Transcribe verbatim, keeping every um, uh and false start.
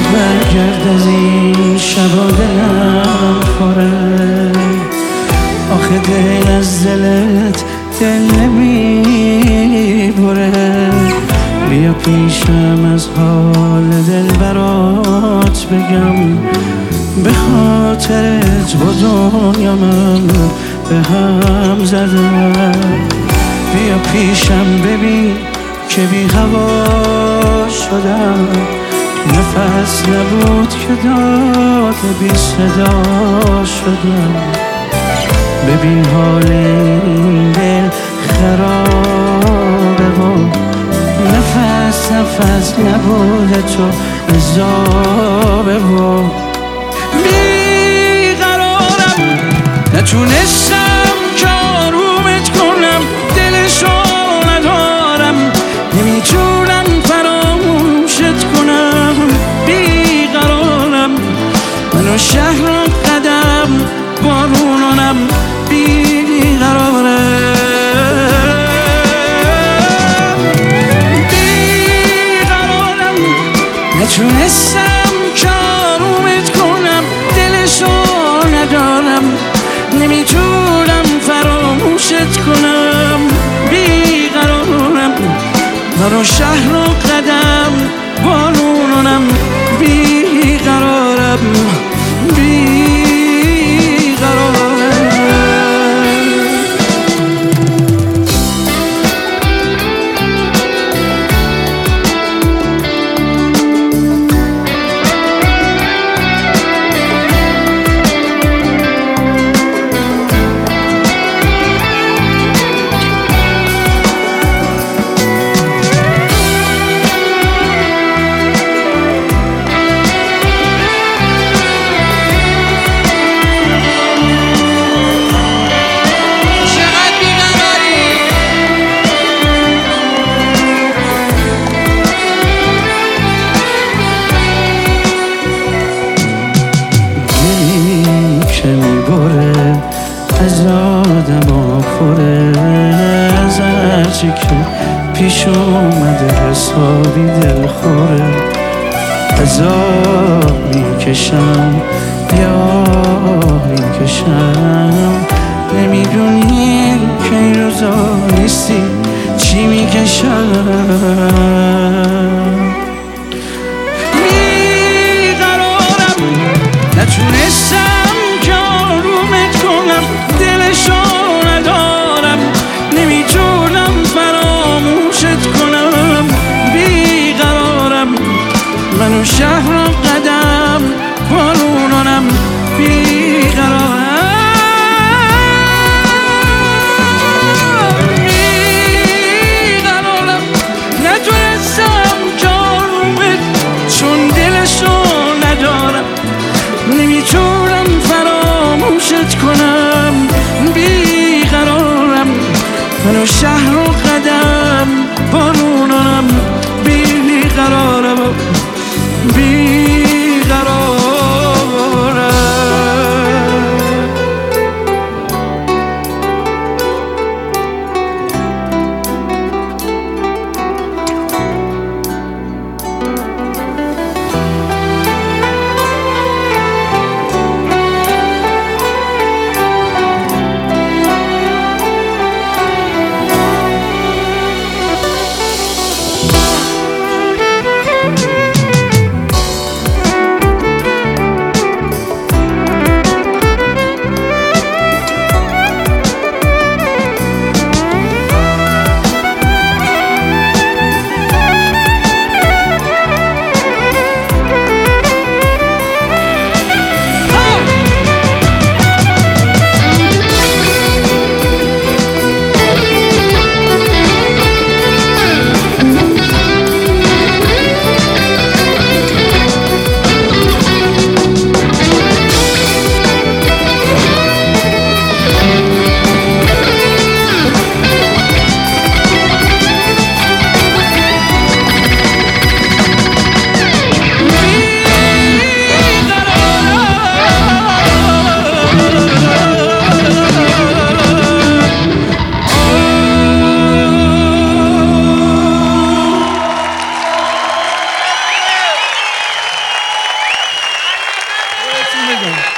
برگرد از این شبا دلم خوره، آخه دل از دلت دل نمیبره. بیا پیشم از حال دل برات بگم، به خاطرت با دنیا من به هم زدم. بیا پیشم ببین که بی هوا شدم، نفس نبود که داد بی صدا شدم. ببین حال این دل خرابه و نفس نفس نبود تو عذابه و بیقرارم، نتونستم که آرومت کنم، دلشو ندارم، نمیتونم فراموشت کنم. بیقرارم، منو شهر قدم بارونانم، بیقرارم بیقرارم، نتونستم که آرومت کنم، دلشو ندارم، نمیتونم فراموشت کنم. بیقرارم، منو شهر و قدم بارونانم، بیقرارم بیقرارم. از آدم پره، از هرچی که پیش اومده حسابی دل خوره. از آب میکشم یا میکشم، نمیدونی که این روزا نیستی چی میکشم. بیقرارم، نتونستم که آرومت کنم، دلشو ندارم، نمیتونم فراموشت کنم. بیقرارم، منو شهر و قدم بارونانم، بیقرارم بیقرارم، نتونستم که آرومت، چون دلشو ندارم، نمیتونم فراموشت کنم. بیقرارم، منو شهر و قدم بارونانم، بیقرارم بیقرارم. داریم.